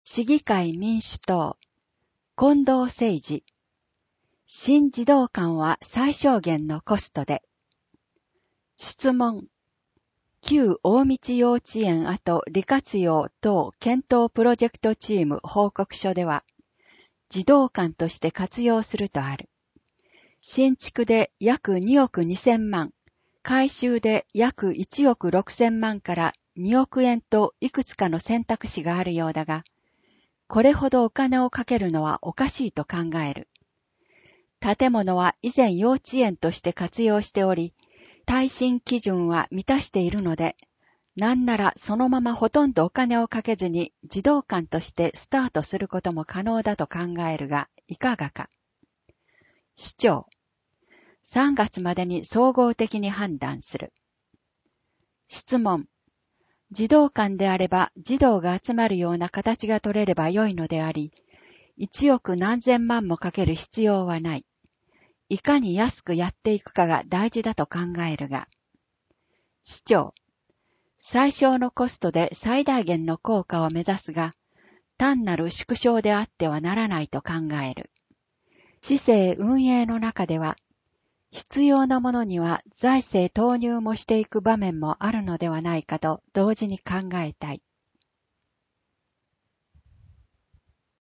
市議会民主党、近藤誠二。新児童館は最小限のコストで。質問。旧大道幼稚園跡利活用等検討プロジェクトチーム報告書では、児童館として活用するとある。新築で約2億2000万、改修で約1億6000万から2億円といくつかの選択肢があるようだが、これほどお金をかけるのはおかしいと考える。建物は以前幼稚園として活用しており、耐震基準は満たしているので、なんならそのままほとんどお金をかけずに児童館としてスタートすることも可能だと考えるが、いかがか。市長。3月までに総合的に判断する。質問。児童館であれば児童が集まるような形が取れれば良いのであり、1億何千万もかける必要はない。いかに安くやっていくかが大事だと考えるが。市長。最小のコストで最大限の効果を目指すが、単なる縮小であってはならないと考える。市政運営の中では、必要なものには財政投入もしていく場面もあるのではないかと同時に考えたい。